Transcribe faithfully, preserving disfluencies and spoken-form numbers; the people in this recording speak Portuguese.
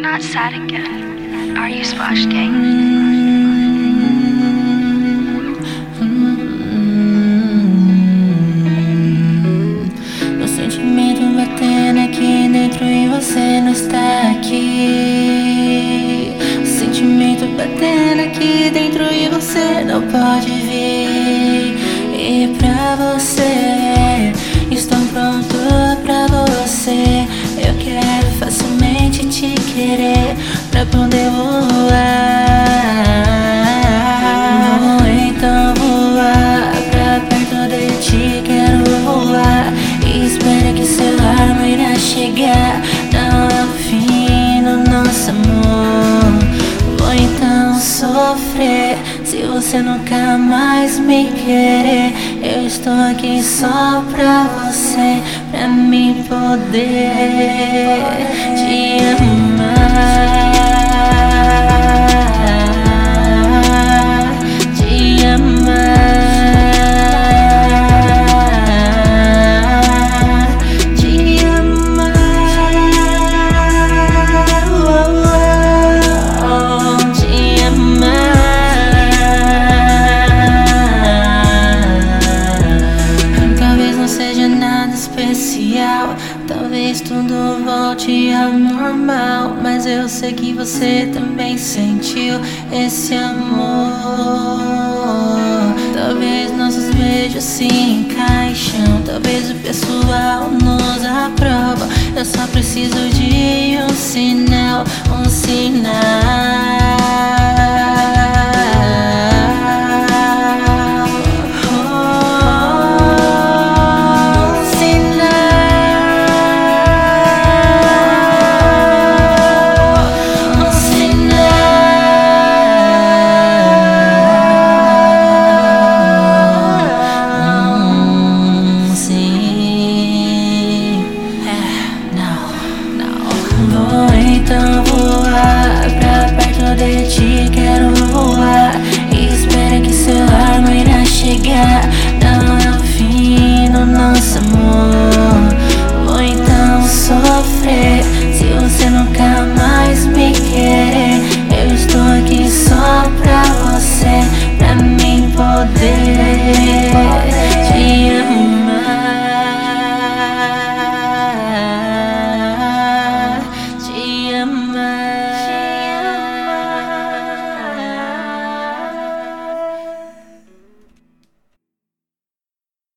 not sad again. Are you Splash Gang? Meu sentimento batendo aqui dentro e você não está aqui. O sentimento batendo aqui dentro e você não pode vir. E pra você, estou pronto pra você. Eu quero facilmente te querer pra poder voar. Vou então voar pra perto de ti, quero voar. E espera que seu arma irá chegar. Não é o fim do nosso amor. Vou então sofrer se você nunca mais me querer. Eu estou aqui só pra você, pra mim poder te amar, te amar, te amar, oh, oh, oh, te amar. Talvez não seja nada especial, talvez tudo volte ao normal, mas eu sei que você também sentiu esse amor. Talvez nossos beijos se encaixam, talvez o pessoal nos aprova. Eu só preciso de um sinal, um sinal. Vou então voar pra perto de ti, quero voar. E espera que seu arma irá chegar.